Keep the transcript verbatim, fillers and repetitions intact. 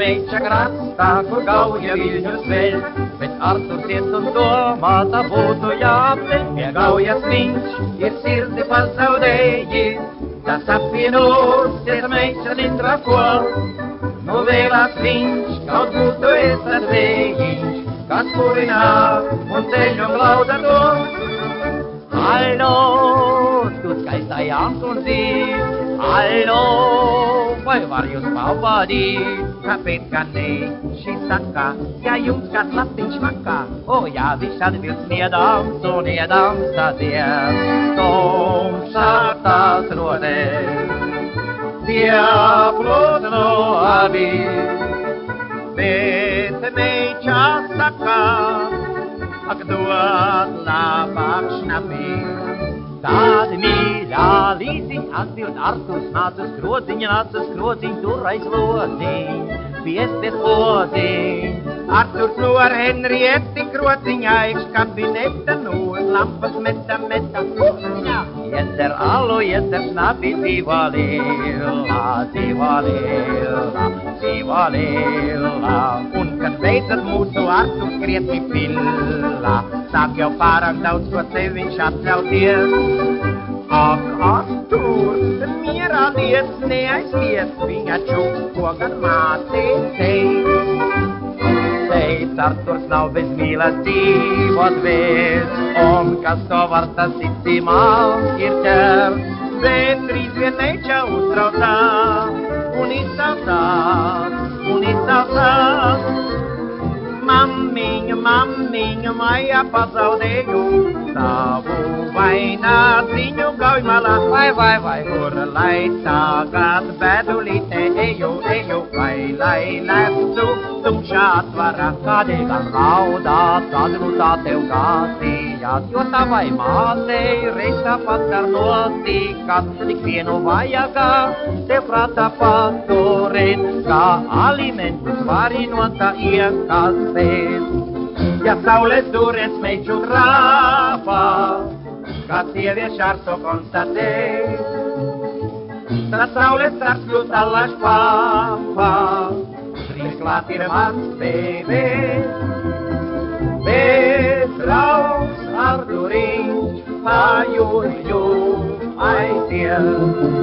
meitša krasta, kur gauja Viļņus vēl, bet Arturs iet un domā, tā būtu jāapvēl. Pie gaujas viņš ir sirdi pazaudējis, tas apvienosies meitša nindrako. Nu vēlās viņš, kaut būtu es atvējis, kas purinā un ceļu glauda to. Allo, tu skaistā Jānkundzi, allo, vai var jūs pavadīt? Kāpēc gan ne? Šī saka, ja jums kāds lapiņš makā, o jā, viņš atbilst niedams un niedams tādiem, tumšā tās rodēs. Tie plūdno abi, bet meitšā saka, ak dod labāk šnapi. Tādi mīļā līdziņ atbild Arturs, nāc uz skrodziņa, nāc uz skrodziņ, tur aiz lodziņ, piestiet lodziņ. Arturs nu ar Henrieti krodziņā, iekš kabineta, nu uz lampas meta, meta, puņā. Iedzer alu, iedzer šnapi, dzīvā lila, dzīvā lila, dzīvā lila. Un, kad beidzat mūsu Arturs krietni pilla, sāk jau pārāk daudz, ko sev viņš atļauties. Ak, Arturs, mierā liec, neaizliec, viņa čuks, ko gan mātei teic. Teic, Arturs nav bez mīlestības vērts, un kas to var, tas ticamāk ir ķerts. Bet drīz vien meitša uztraucās, un izsaucās, un izsaucās. Mammiņa, mammiņa, mājā pazaudēju savu vainādziņu gaujmalā. Vai, vai, vai, kur lai tagad bēdulīte eju, eju, vai lai lecu tumšā atvarā. Kādēļ gan raudāt, kad nu tā tev gāzījās, jo tavai mātei reiz tāpat gar notīkās. Tik vienu vajagā tev prātā paturēt, kā alimentus varinota iekasēt. Ja saules dūriens meitšu trāpā, kā sievieši ar to konstatē, tad saules stars kļūst allaž pāpā, drīz klāt ir mans bēbē. Bet draugs Arturiņš pa jūļu aiziet.